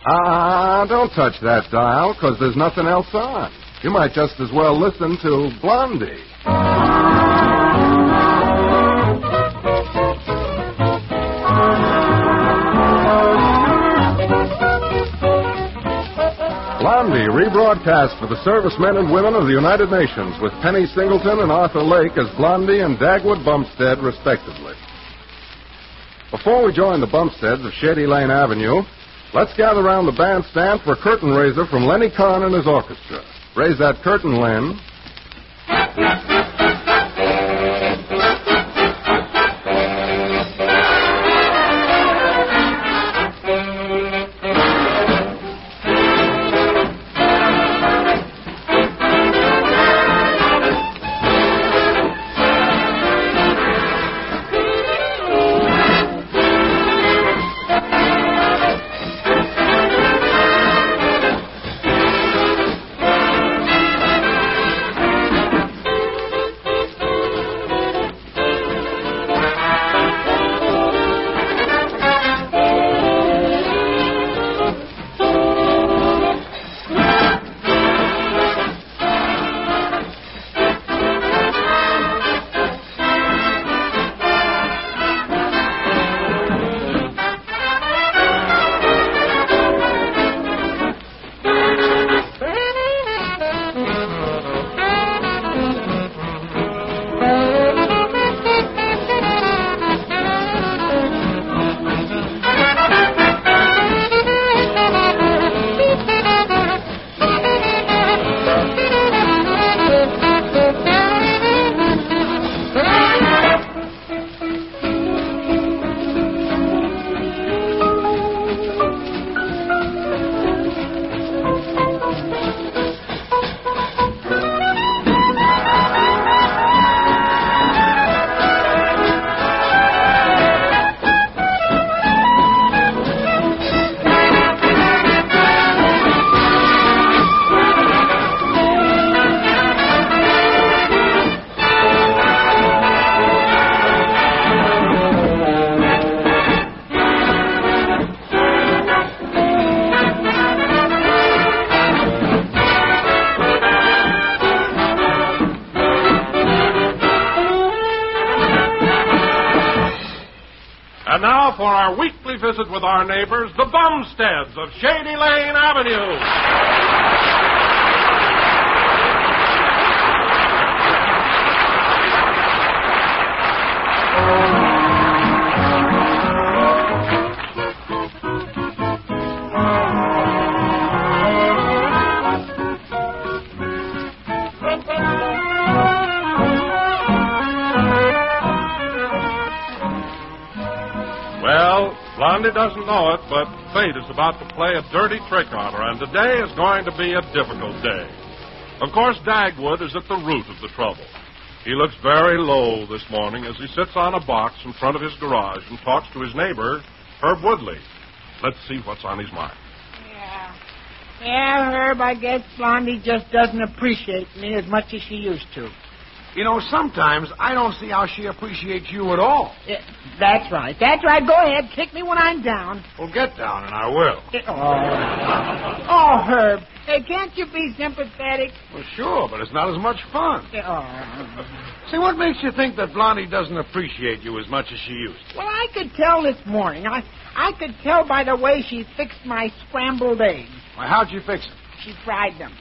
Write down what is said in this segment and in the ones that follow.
Don't touch that dial, because there's nothing else on. You might just as well listen to Blondie. Blondie, rebroadcast for the servicemen and women of the United Nations with Penny Singleton and Arthur Lake as Blondie and Dagwood Bumstead, respectively. Before we join the Bumsteads of Shady Lane Avenue, let's gather around the bandstand for a curtain raiser from Lenny Kahn and his orchestra. Raise that curtain, Len. And now for our weekly visit with our neighbors, the Bumsteads of Shady Lane Avenue. Well, Blondie doesn't know it, but fate is about to play a dirty trick on her, and today is going to be a difficult day. Of course, Dagwood is at the root of the trouble. He looks very low this morning as he sits on a box in front of his garage and talks to his neighbor, Herb Woodley. Let's see what's on his mind. Yeah, Herb, I guess Blondie just doesn't appreciate me as much as she used to. You know, sometimes I don't see how she appreciates you at all. Yeah, that's right. That's right. Go ahead. Kick me when I'm down. Well, get down, and I will. Oh, Herb. Hey, can't you be sympathetic? Well, sure, but it's not as much fun. See, what makes you think that Blondie doesn't appreciate you as much as she used to? Well, I could tell this morning. I could tell by the way she fixed my scrambled eggs. Why, how'd you fix them? She fried them.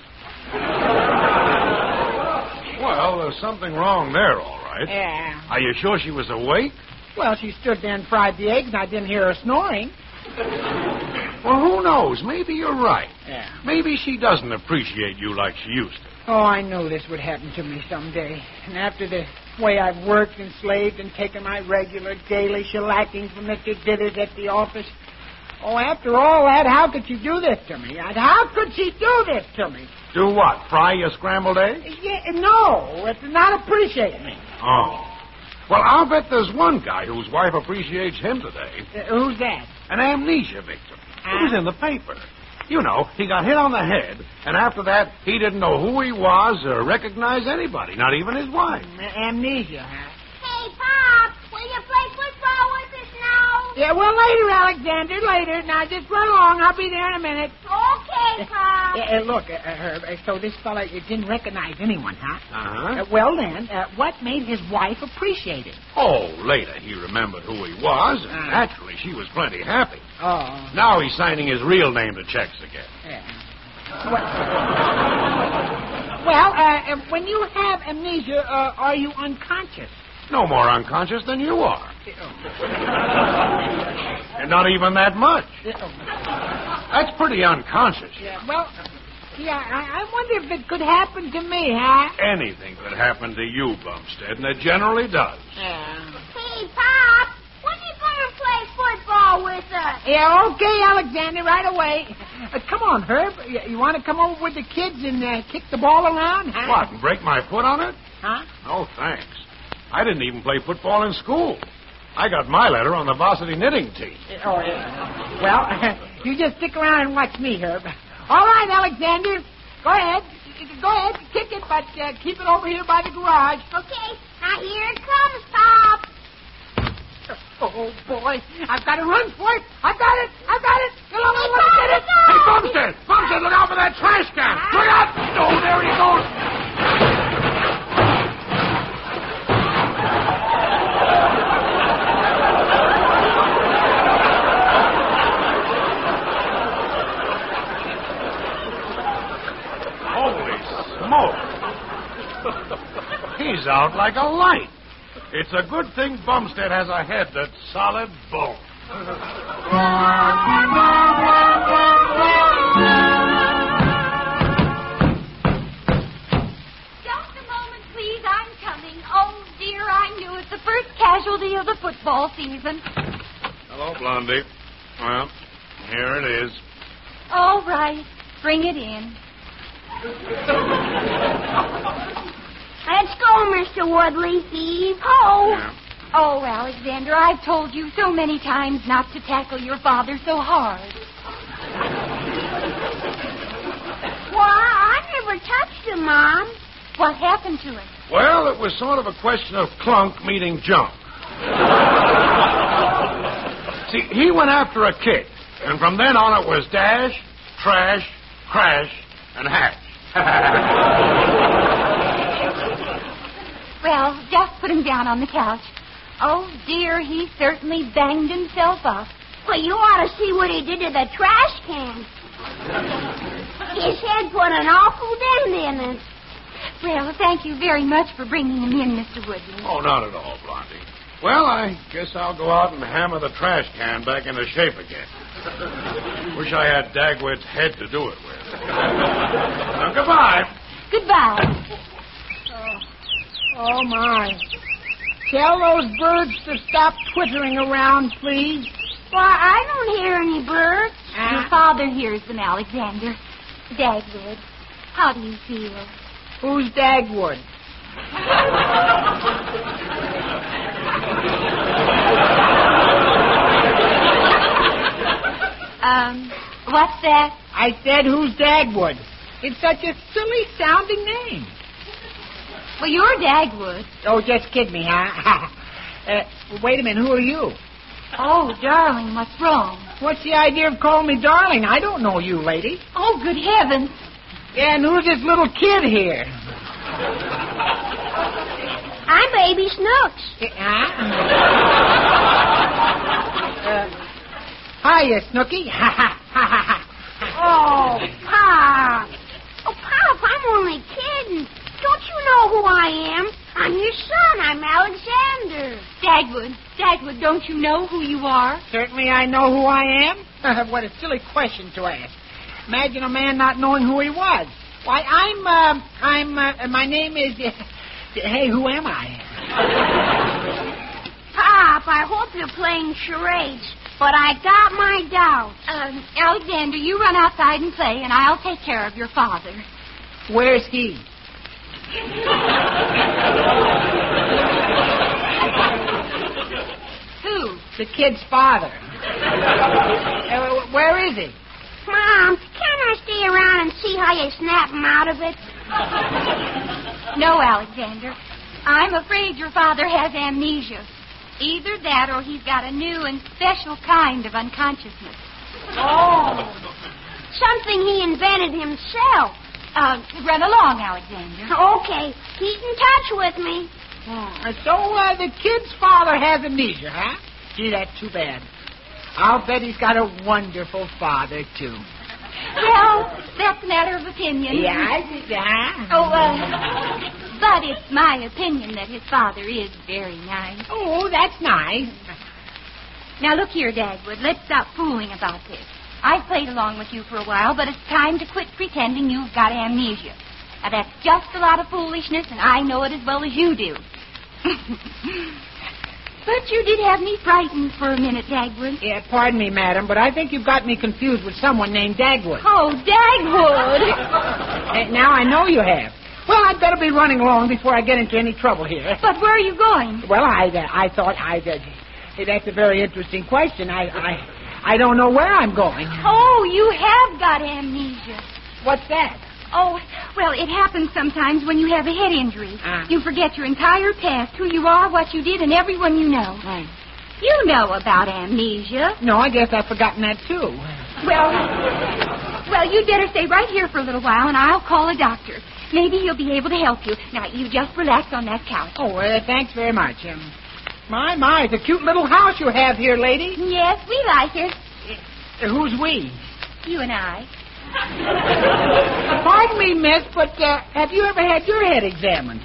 Well, there's something wrong there, all right. Yeah. Are you sure she was awake? Well, she stood there and fried the eggs, and I didn't hear her snoring. Well, who knows? Maybe you're right. Yeah. Maybe she doesn't appreciate you like she used to. Oh, I knew this would happen to me someday. And after the way I've worked and slaved and taken my regular daily shellacking from Mr. Dithers at the office. Oh, after all that, how could she do this to me? How could she do this to me? Do what? Fry your scrambled eggs? Yeah, no, it's not appreciate me. Oh. Well, I'll bet there's one guy whose wife appreciates him today. Who's that? An amnesia victim. It was in the paper. You know, he got hit on the head, and after that, he didn't know who he was or recognize anybody, not even his wife. Amnesia, huh? Hey, Pop, will you play football with us now? Yeah, well, later, Alexander, later. Now, just run along. I'll be there in a minute. Okay, Pop. Look, Herb, so this fella didn't recognize anyone, huh? Uh-huh. Well, then, what made his wife appreciate him? Oh, later he remembered who he was, and naturally she was plenty happy. Oh. Now he's signing his real name to checks again. Yeah. Well, when you have amnesia, are you unconscious? No more unconscious than you are. And not even that much. That's pretty unconscious. Yeah, well, I wonder if it could happen to me, huh? Anything could happen to you, Bumstead, and it generally does. Yeah. Hey, Pop, when you going to play football with us? Yeah, okay, Alexander, right away. Come on, Herb. You want to come over with the kids and kick the ball around, huh? What, and break my foot on it? Huh? No, thanks. I didn't even play football in school. I got my letter on the varsity knitting team. Oh, yeah. Well, you just stick around and watch me, Herb. All right, Alexander. Go ahead. Go ahead, kick it, but keep it over here by the garage. Okay, now here it comes, Pop. Oh, boy. I've got to run for it. I've got it. You'll only want to get it. Hey, Bumstead! Bumstead, look out for that trash can! Look out! Oh, there he goes! He's out like a light. It's a good thing Bumstead has a head that's solid bone. Just a moment, please. I'm coming. Oh, dear, I knew it. The first casualty of the football season. Hello, Blondie. Well, here it is. All right. Bring it in. Let's go, Mr. Woodley. Heave-ho. Yeah. Oh, Alexander, I've told you so many times not to tackle your father so hard. Why, I never touched him, Mom. What happened to him? Well, it was sort of a question of clunk meeting junk. See, he went after a kick, and from then on it was dash, trash, crash, and hatch. Well, just put him down on the couch. Oh, dear, he certainly banged himself up. Well, you ought to see what he did to the trash can. His head put an awful dent in it. Well, thank you very much for bringing him in, Mr. Woodley. Oh, not at all, Blondie. Well, I guess I'll go out and hammer the trash can back into shape again. Wish I had Dagwood's head to do it with. Now, goodbye. Goodbye. Oh, my. Tell those birds to stop twittering around, please. Why, I don't hear any birds. Your father hears them, Alexander. Dagwood, how do you feel? Who's Dagwood? What's that? I said, who's Dagwood? It's such a silly-sounding name. Well, you're Dagwood. Oh, just kid me, huh? Wait a minute, who are you? Oh, darling, what's wrong? What's the idea of calling me darling? I don't know you, lady. Oh, good heavens. Yeah, and who's this little kid here? I'm Baby Snooks. Hiya, Snooky. Oh, Pop. Oh, Pop, I'm only kidding. Don't you know who I am? I'm your son. I'm Alexander. Dagwood, don't you know who you are? Certainly I know who I am. What a silly question to ask. Imagine a man not knowing who he was. Why, my name is, hey, who am I? Pop, I hope you're playing charades, but I got my doubts. Alexander, you run outside and play, and I'll take care of your father. Where's he? Who? The kid's father. Where is he? Mom, can't I stay around and see how you snap him out of it? No, Alexander. I'm afraid your father has amnesia. Either that or he's got a new and special kind of unconsciousness. Oh. Something he invented himself. Run along, Alexander. Okay. Keep in touch with me. So the kid's father has amnesia, huh? Gee, that's too bad. I'll bet he's got a wonderful father, too. Well, that's a matter of opinion. Yeah, I think that. But it's my opinion that his father is very nice. Oh, that's nice. Now, look here, Dagwood. Let's stop fooling about this. I've played along with you for a while, but it's time to quit pretending you've got amnesia. Now, that's just a lot of foolishness, and I know it as well as you do. But you did have me frightened for a minute, Dagwood. Yeah, pardon me, madam, but I think you've got me confused with someone named Dagwood. Oh, Dagwood! Now I know you have. Well, I'd better be running along before I get into any trouble here. But where are you going? Well, I thought that's a very interesting question. I don't know where I'm going. Oh, you have got amnesia. What's that? Oh, well, it happens sometimes when you have a head injury. You forget your entire past, who you are, what you did, and everyone you know. You know about amnesia. No, I guess I've forgotten that, too. Well, you'd better stay right here for a little while, and I'll call a doctor. Maybe he'll be able to help you. Now, you just relax on that couch. Oh, thanks very much. My, it's a cute little house you have here, lady. Yes, we like it. Who's we? You and I. Pardon me, miss, but have you ever had your head examined?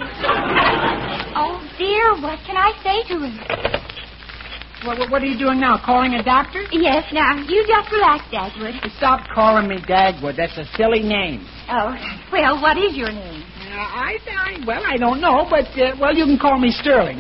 Oh, dear, what can I say to him? What are you doing now, calling a doctor? Yes, now, you just relax, Dagwood. Stop calling me Dagwood. That's a silly name. Oh, well, what is your name? I don't know, but, you can call me Sterling.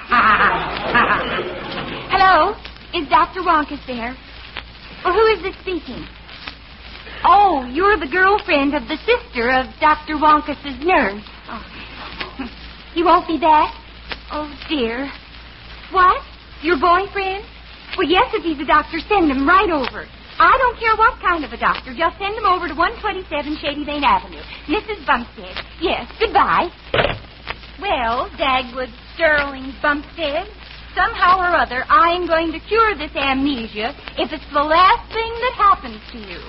Hello? Is Dr. Wonkus there? Well, who is this speaking? Oh, you're the girlfriend of the sister of Dr. Wonkus's nurse. Oh. He won't be back? Oh, dear. What? Your boyfriend? Well, yes, if he's a doctor, send him right over. I don't care what kind of a doctor. Just send him over to 127 Shady Lane Avenue. Mrs. Bumpstead. Yes, goodbye. Well, Dagwood, Sterling, Bumpstead, somehow or other, I'm going to cure this amnesia if it's the last thing that happens to you.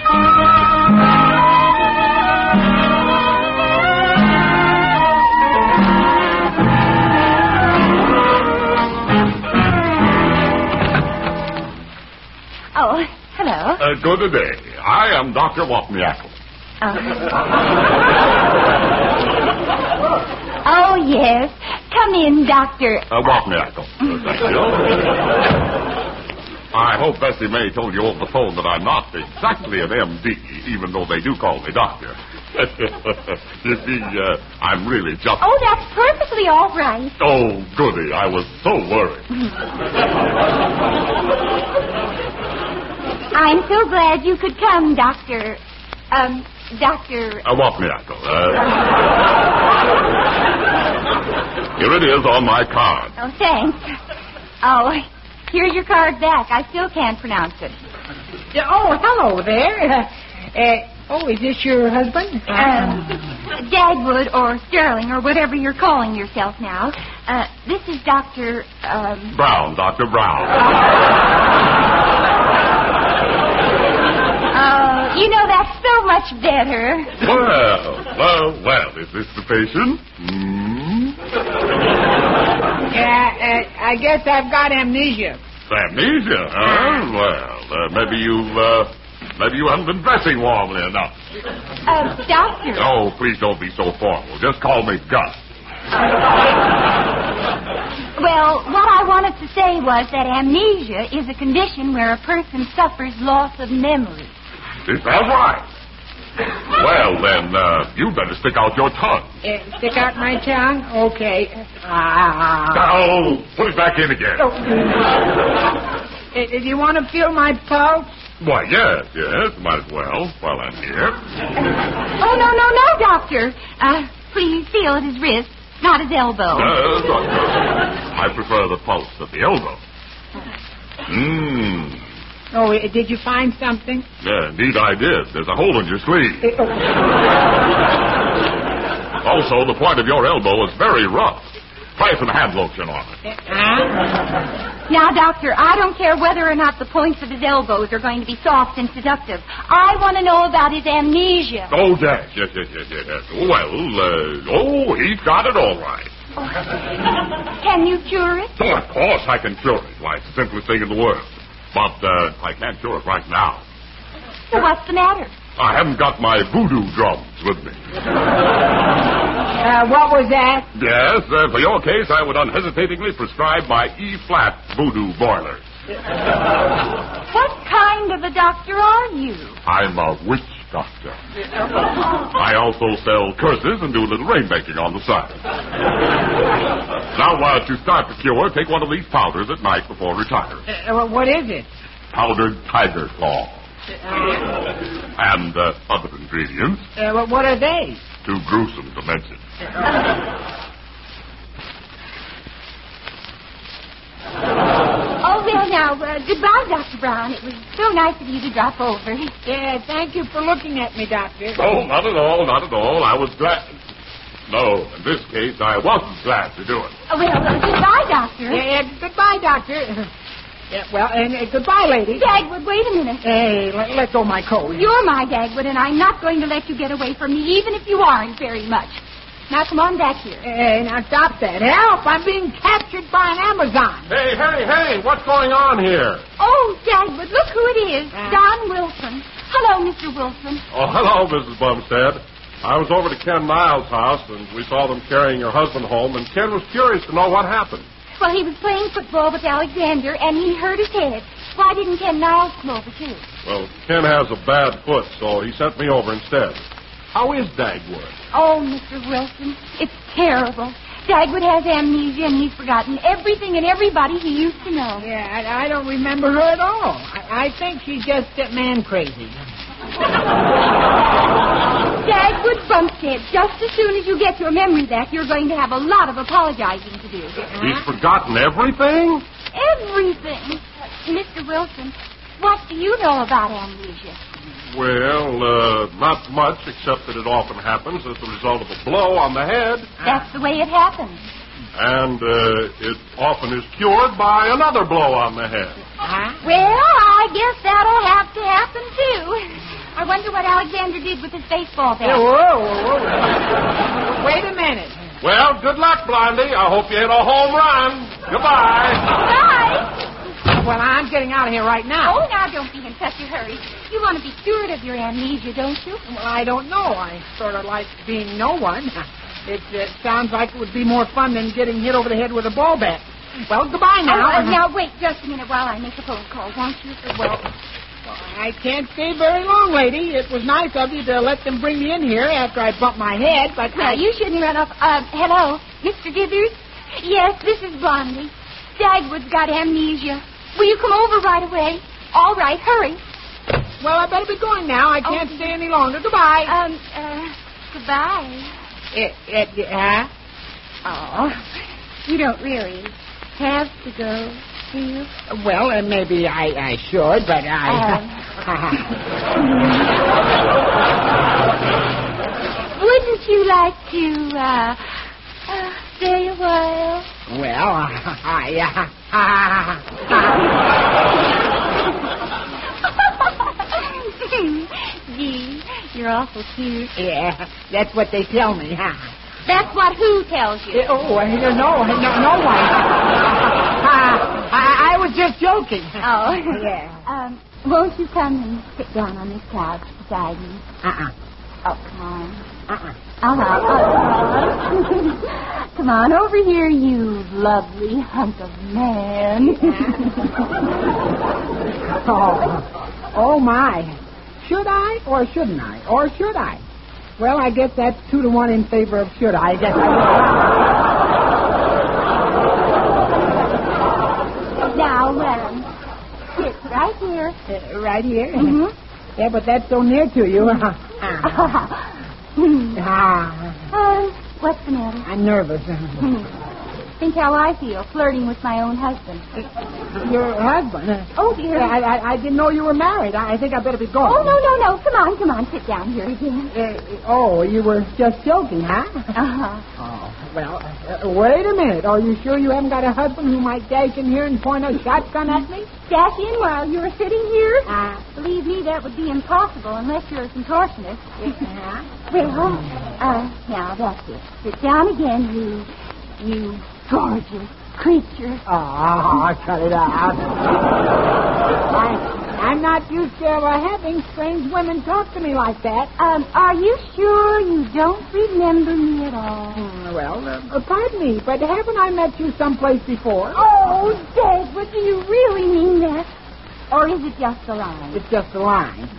Oh, hello. Good day. I am Dr. Wapniackle. Oh, yes. Come in, Doctor. Wapniackle. Thank you. I hope Bessie May told you over the phone that I'm not exactly an M.D., even though they do call me doctor. You see, I'm really just... Oh, that's perfectly all right. Oh, goody. I was so worried. I'm so glad you could come, Doctor... Doctor... Wapniackle. Here it is on my card. Oh, thanks. Oh, here's your card back. I still can't pronounce it. Oh, hello there. Is this your husband? Dagwood or Sterling or whatever you're calling yourself now. This is Dr. Brown, Dr. Brown. You know, that's so much better. Well, is this the patient? I guess I've got amnesia. Amnesia, huh? Well, maybe you haven't been dressing warmly enough. Doctor. Oh, please don't be so formal. Just call me Gus. Well, what I wanted to say was that amnesia is a condition where a person suffers loss of memory. Is that right? Well, then, you'd better stick out your tongue. Stick out my tongue? Okay. Oh, put it back in again. Do you want to feel my pulse? Why, yes, might as well, while I'm here. Oh, no, Doctor. Please feel at his wrist, not his elbow. I prefer the pulse at the elbow. Oh, did you find something? Yeah, indeed I did. There's a hole in your sleeve. Also, the point of your elbow is very rough. Try some hand lotion on it. Now, Doctor, I don't care whether or not the points of his elbows are going to be soft and seductive. I want to know about his amnesia. Oh, yes. Well, he's got it all right. Can you cure it? Oh, of course I can cure it. Why, it's the simplest thing in the world. But I can't cure it right now. So what's the matter? I haven't got my voodoo drums with me. What was that? Yes, for your case, I would unhesitatingly prescribe my E-flat voodoo boilers. What kind of a doctor are you? I'm a witch doctor. I also sell curses and do a little rainmaking on the side. Now, to start the cure, take one of these powders at night before retiring. What is it? Powdered tiger claw. And other ingredients. What are they? Too gruesome to mention. Oh, well, now, goodbye, Dr. Brown. It was so nice of you to drop over. Yeah, thank you for looking at me, Doctor. Oh, not at all. I was glad. No, in this case, I wasn't glad to do it. Oh, well, goodbye, Doctor. Yeah, goodbye, Doctor. Yeah, well, and goodbye, lady. Dagwood, wait a minute. Hey, let go of my coat. You're my Dagwood, and I'm not going to let you get away from me, even if you aren't very much. Now, come on back here. Hey, now stop that. Help! I'm being captured by an Amazon. Hey, what's going on here? Oh, Dagwood, look who it is. Don Wilson. Hello, Mr. Wilson. Oh, hello, Mrs. Bumstead. I was over to Ken Niles' house, and we saw them carrying your husband home, and Ken was curious to know what happened. Well, he was playing football with Alexander, and he hurt his head. Why didn't Ken Niles come over, too? Well, Ken has a bad foot, so he sent me over instead. How is Dagwood? Oh, Mr. Wilson, it's terrible. Dagwood has amnesia, and he's forgotten everything and everybody he used to know. Yeah, I don't remember her at all. I think she's just man crazy. Dagwood Bumstead, just as soon as you get your memory back, you're going to have a lot of apologizing to do. He's forgotten everything? Everything. Mr. Wilson, what do you know about amnesia? Well, not much, except that it often happens as the result of a blow on the head. That's the way it happens. And it often is cured by another blow on the head. Well, I guess that'll have to happen, too. I wonder what Alexander did with his baseball bat. Whoa. Wait a minute. Well, good luck, Blondie. I hope you hit a home run. Goodbye. Bye. Well, I'm getting out of here right now. Oh, now don't be in such a hurry. You want to be cured of your amnesia, don't you? Well, I don't know. I sort of like being no one. It sounds like it would be more fun than getting hit over the head with a ball bat. Well, goodbye now. Now, wait just a minute while I make a phone call, won't you? Well, I can't stay very long, lady. It was nice of you to let them bring me in here after I bumped my head, but... Well, you shouldn't run off. Hello, Mr. Dithers? Yes, this is Blondie. Dagwood's got amnesia. Will you come over right away? All right, hurry. Well, I better be going now. I can't stay any longer. Goodbye. Goodbye. Oh, you don't really have to go, do you? Well, maybe I should, but Wouldn't you like to, stay a while? Well, Gee, you're awful cute. Yeah, that's what they tell me. That's what who tells you? No one. I was just joking. Oh. Yeah. Won't you come and sit down on this couch beside me? Oh, come on. Come on over here, you lovely hunk of man. Oh, my. Should I or shouldn't I? Or should I? Well, I guess that's 2-1 in favor of should I. Now, sit right here. Right here? Mm-hmm. Yeah, but that's so near to you. What's the matter? I'm nervous. Think how I feel, flirting with my own husband. Your husband? Oh, dear. I didn't know you were married. I think I better be going. Oh, no. Come on. Sit down here again. You were just joking, huh? Uh-huh. Oh, well, wait a minute. Are you sure you haven't got a husband who might dash in here and point a shotgun at me? Dash in while you're sitting here? Believe me, that would be impossible unless you're a contortionist. Well, now that's it. Sit down again, you gorgeous creature. Cut it out. I'm not used to having strange women talk to me like that. Are you sure you don't remember me at all? Pardon me, but haven't I met you someplace before? Oh, Dagwood, do you really mean that? Or is it just a line? It's just a line.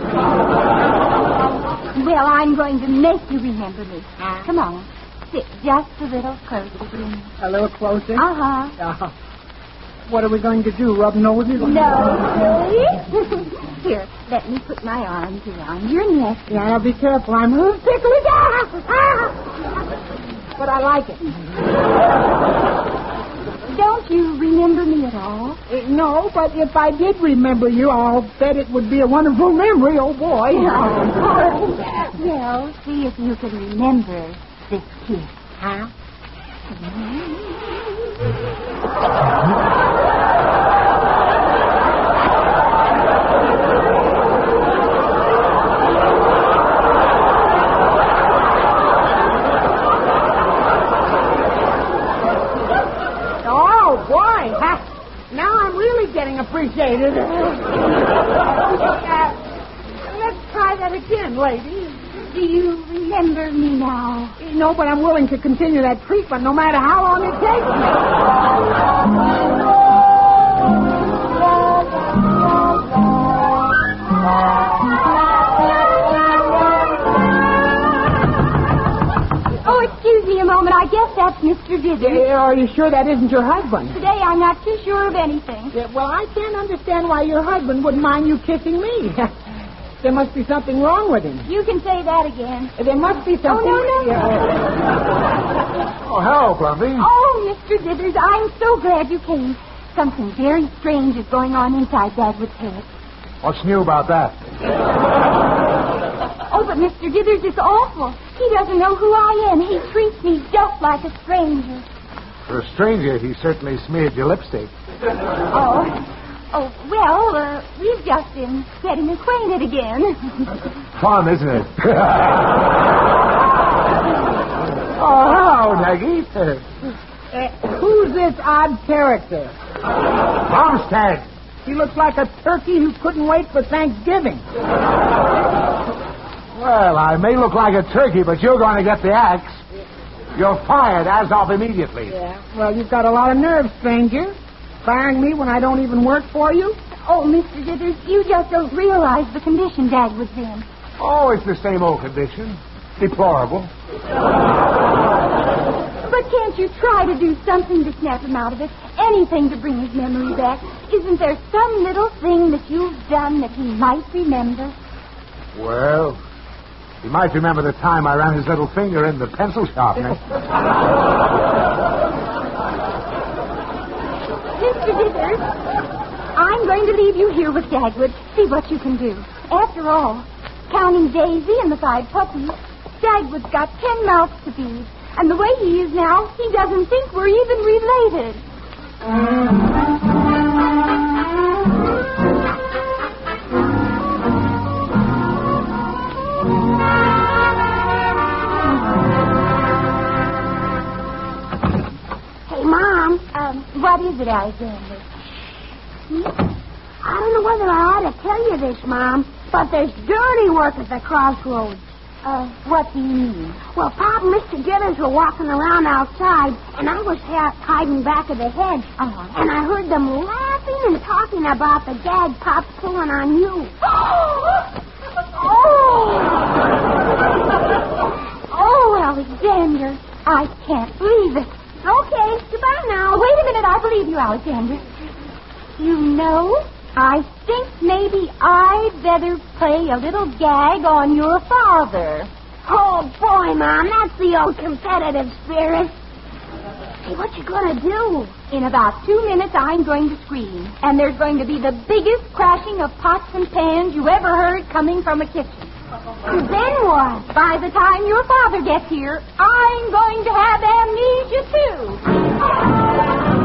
Well, I'm going to make you remember me. Come on. Sit just a little closer to me. A little closer? Uh-huh. What are we going to do, rub noses? No. Here, let me put my arms around your neck. Yeah, now be careful. I'm ticklish. But I like it. Don't you remember me at all? No, but if I did remember you, I'll bet it would be a wonderful memory, oh boy. Well, see if you can remember this kiss. Huh? Oh, boy. Now I'm really getting appreciated. Let's try that again, lady. Do you remember me now? No, but I'm willing to continue that treatment no matter how long it takes me. Oh, excuse me a moment. I guess that's Mr. Dithers. Are you sure that isn't your husband? Today I'm not too sure of anything. Well, I can't understand why your husband wouldn't mind you kissing me. There must be something wrong with him. You can say that again. There must be something... Oh, no. Oh, hello, Blondie. Oh, Mr. Dithers, I'm so glad you came. Something very strange is going on inside Dagwood's head. What's new about that? Oh, but Mr. Dithers, it's awful. He doesn't know who I am. He treats me just like a stranger. For a stranger, he certainly smeared your lipstick. Oh, well, we've just been getting acquainted again. Fun, isn't it? Oh, hello, Daggy. Who's this odd character? Bumstead. He looks like a turkey who couldn't wait for Thanksgiving. Well, I may look like a turkey, but you're going to get the axe. You're fired as of immediately. Yeah, well, you've got a lot of nerve, stranger. Firing me when I don't even work for you? Oh, Mr. Dithers, you just don't realize the condition Dagwood's in. Oh, it's the same old condition. Deplorable. But can't you try to do something to snap him out of it? Anything to bring his memory back? Isn't there some little thing that you've done that he might remember? Well, he might remember the time I ran his little finger in the pencil sharpener. Mr. Dithers, I'm going to leave you here with Dagwood. See what you can do. After all, counting Daisy and the 5 puppies, Dagwood's got 10 mouths to feed. And the way he is now, he doesn't think we're even related. Hey, Mom. What is it, Alexander? I don't know whether I ought to tell you this, Mom, but there's dirty work at the crossroads. What do you mean? Well, Pop and Mr. Dithers were walking around outside, and I was hiding back of the hedge. And I heard them laughing and talking about the gag Pop's pulling on you. Oh, Alexander, I can't believe it. Okay, goodbye now. Wait a minute, I believe you, Alexander. You know, I think maybe I'd better play a little gag on your father. Oh, boy, Mom, that's the old competitive spirit. Hey, what you gonna do? In about 2 minutes, I'm going to scream. And there's going to be the biggest crashing of pots and pans you ever heard coming from a kitchen. Then what? By the time your father gets here, I'm going to have amnesia, too.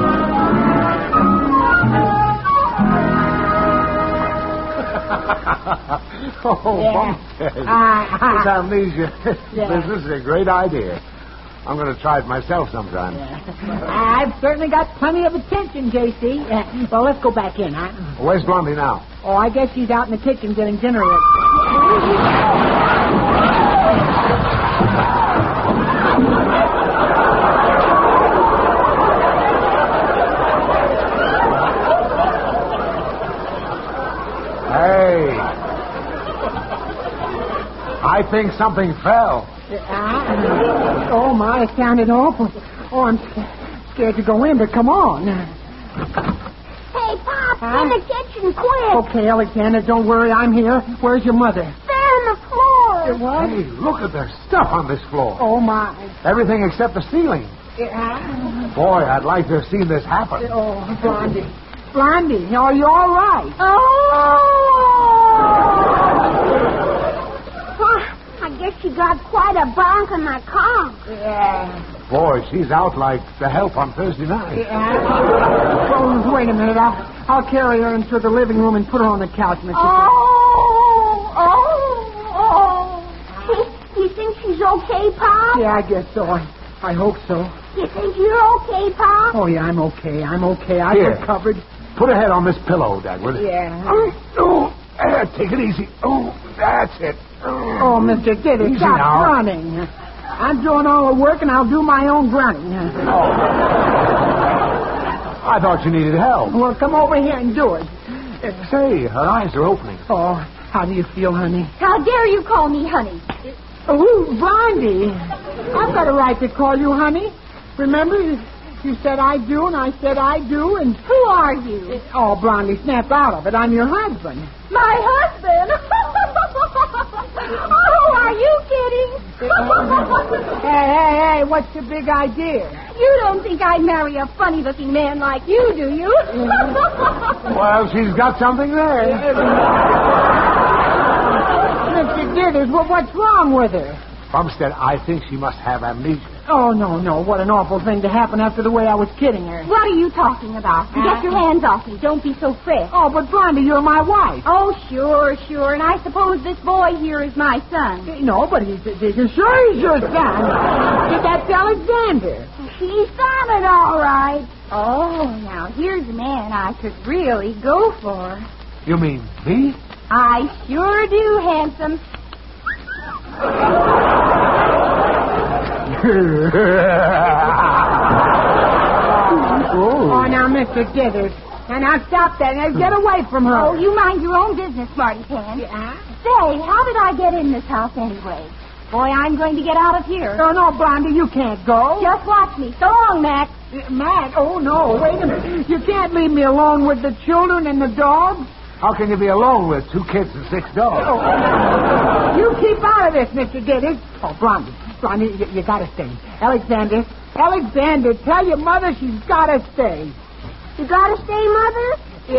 Bumstead. This amnesia business is a great idea. I'm going to try it myself sometime. I've certainly got plenty of attention, J.C. Well, let's go back in, huh? Where's Blondie now? Oh, I guess she's out in the kitchen getting dinner ready. Hey. I think something fell. Oh, my, it sounded awful. Oh, I'm scared to go in, but come on. Hey, Pop, in the kitchen, quick. Okay, Alexander, don't worry, I'm here. Where's your mother? There on the floor. What? Hey, look at the stuff on this floor. Oh, my. Everything except the ceiling. Boy, I'd like to have seen this happen. Oh, Blondie. Blondie, are you all right? I guess she got quite a bonk on my car. Boy, she's out like the help on Thursday night. Oh, wait a minute. I'll carry her into the living room and put her on the couch, Mr. You think she's okay, Pop? Yeah, I guess so. I hope so. You think you're okay, Pop? Oh, yeah, I'm okay. I've Here. recovered. Put her head on this pillow, Dagwood. Yeah. Take it easy. Oh, that's it. Oh, Mr. Diddy, Easy stop now. running. I'm doing all the work, and I'll do my own grunting. I thought you needed help. Well, come over here and do it. Say, her eyes are opening. Oh, how do you feel, honey? How dare you call me honey? Oh, Blondie. I've got a right to call you honey. Remember, you said I do, and I said I do, and... Who are you? Oh, Blondie, snap out of it. I'm your husband. My husband? Oh, are you kidding? Hey, what's the big idea? You don't think I'd marry a funny-looking man like you, do you? Well, she's got something there. Mr. Dithers, what's wrong with her? Bumstead, I think she must have amnesia. Oh, no. What an awful thing to happen after the way I was kidding her. What are you talking about? Get your hands off me. Don't be so fresh. Oh, but Blondie, you're my wife. Oh, sure. And I suppose this boy here is my son. No, but he's sure he's your son. That's Alexander. She sounded all right. Oh, now here's a man I could really go for. You mean me? I sure do, handsome. Oh, now, Mr. Dithers. Now, stop that. Now, get away from her. Oh, you mind your own business, Smarty Pants. Say, how did I get in this house anyway? Boy, I'm going to get out of here. No, Blondie, you can't go. Just watch me. So long, Max. Matt, oh, no. Wait a minute. You can't leave me alone with the children and the dogs. How can you be alone with 2 kids and 6 dogs? Oh. You keep out of this, Mr. Dithers. Oh, Blondie, you got to stay. Alexander, tell your mother she's got to stay. You got to stay, Mother?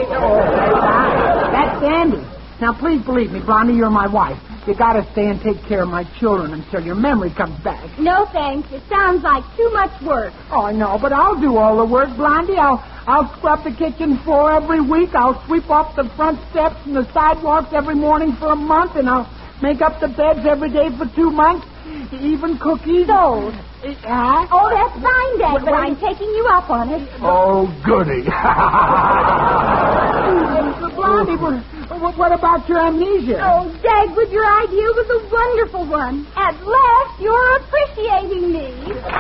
That's Sandy. Now, please believe me, Blondie, you're my wife. You got to stay and take care of my children until your memory comes back. No, thanks. It sounds like too much work. Oh, no, but I'll do all the work, Blondie. I'll scrub the kitchen floor every week. I'll sweep off the front steps and the sidewalks every morning for a month, and I'll make up the beds every day for 2 months. Even cookies. Oh, that's fine, Dad, but I'm taking you up on it. Oh, goody. Blondie, what about your amnesia? Oh, Dagwood, your idea was a wonderful one. At last, you're appreciating me.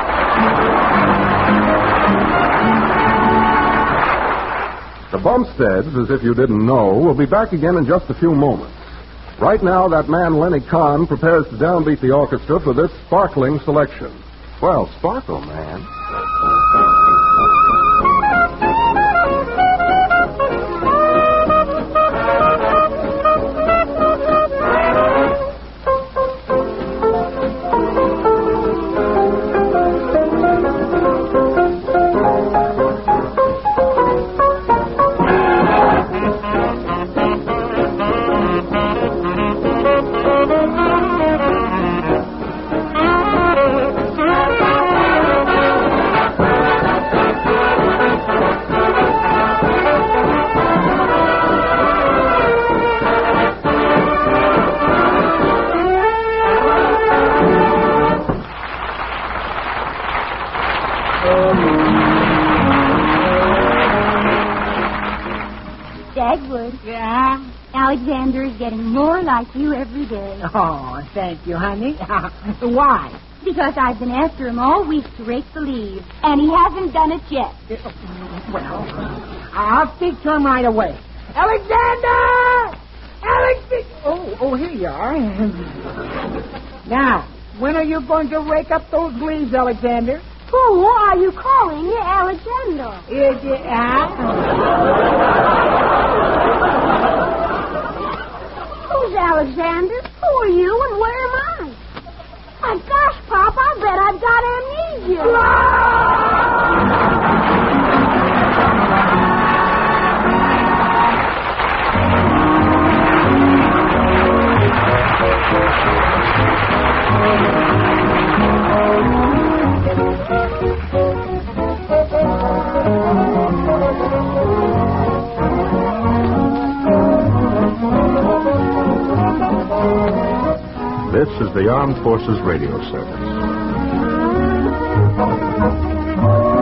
The Bumsteads, as if you didn't know, will be back again in just a few moments. Right now, that man Lenny Kahn prepares to downbeat the orchestra for this sparkling selection. Well, sparkle, man. Alexander is getting more like you every day. Oh, thank you, honey. Why? Because I've been after him all week to rake the leaves, and he hasn't done it yet. Well, I'll speak to him right away. Alexander! Oh, here you are. Now, when are you going to rake up those leaves, Alexander? Who are you calling Alexander? Is it, Who's Alexander? Who are you and where am I? My gosh, Pop, I'll bet I've got amnesia. This is the Armed Forces Radio Service.